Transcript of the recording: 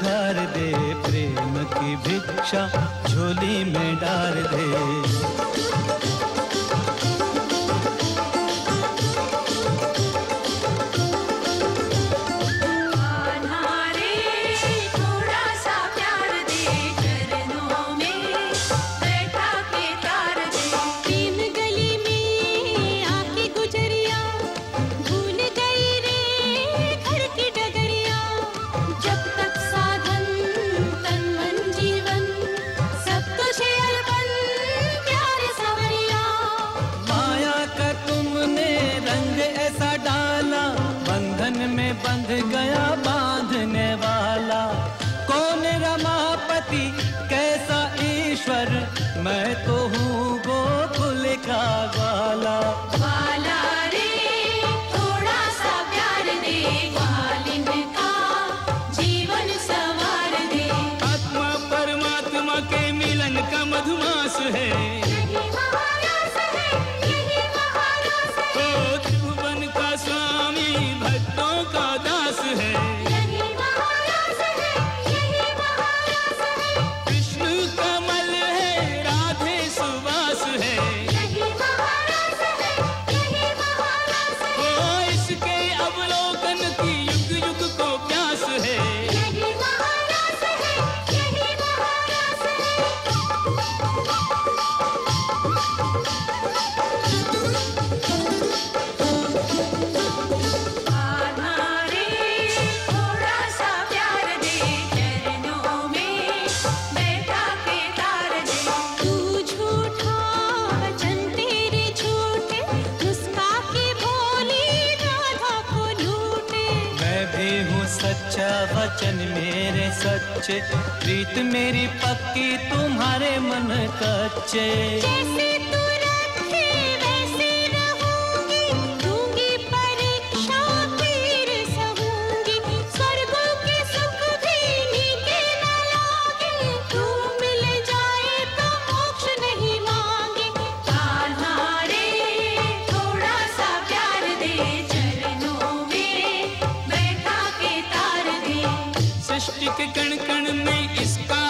संवार दे, प्रेम की भिक्षा झोली में डाल दे। बंध गया बांधने वाला, कौन रमापति कैसा ईश्वर, मैं तो हूँ गोकुल का ग्वाला। ग्वाला रे थोड़ा सा प्यार दे, ग्वालिन का जीवन संवार दे। आत्मा परमात्मा के मिलन का मधुमास है, यही महारास है, यही महारास है। ओ त्रिभुवन का स्वामी भक्तों का दास है, यही महारास है, यही महारास है। विष्णु कमल है, राधे सुवास है, यही महारास है, यही महारास है। ओ इसके अवलोकन की युग युग को प्यास है, यही महारास है, यही महारास है। सच्चा वचन मेरे सच्चे, प्रीत मेरी पक्की तुम्हारे मन कच्चे। जैसे तू रखे वैसे रहूंगी, दूंगी परीक्षा फिर सहूंगी। स्वर्गों के सुख भी नीके न लागे, तू मिल जाए तो मोक्ष नहीं मांगे। कान्हा रे थोड़ा सा प्यार दे, चरणों में बैठा के तार दे। सृष्टि के कण कण में इसका